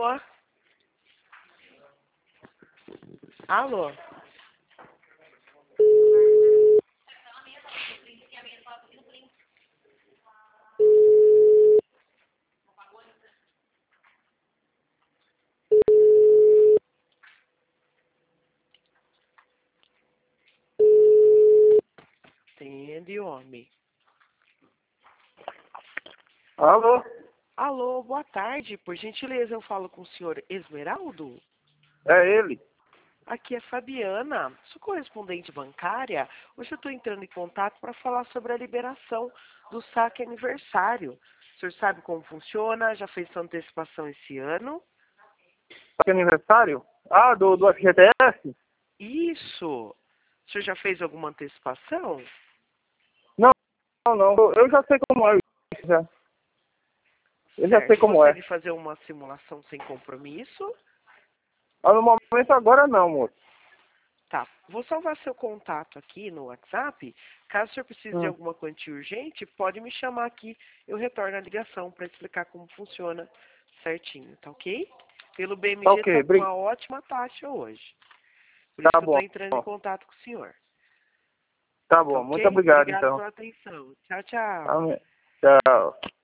Alô? Alô? Entende, homem? Alô? Alô, boa tarde. Por gentileza, eu falo com o senhor Esmeraldo? É ele? Aqui é Fabiana, sou correspondente bancária. Hoje eu estou entrando em contato para falar sobre a liberação do saque aniversário. O senhor sabe como funciona? Já fez sua antecipação esse ano? Que aniversário? Ah, do FGTS? Isso! O senhor já fez alguma antecipação? Não, não. Eu já sei como é isso, já. Eu já Certo. sei como Gostaria é. de fazer uma simulação sem compromisso? Mas no momento agora não, moço. Tá. Vou salvar seu contato aqui no WhatsApp. Caso o senhor precise de Hum. alguma quantia urgente, pode me chamar aqui. Eu retorno a ligação para explicar como funciona certinho, tá ok? Pelo Tá BMG ok, está com uma ótima taxa hoje. Por isso tá que eu estou bom. entrando em contato com o senhor. Tá Tá bom, muito ok? obrigado Obrigado então. pela atenção. Tchau, tchau. Amém. Tchau.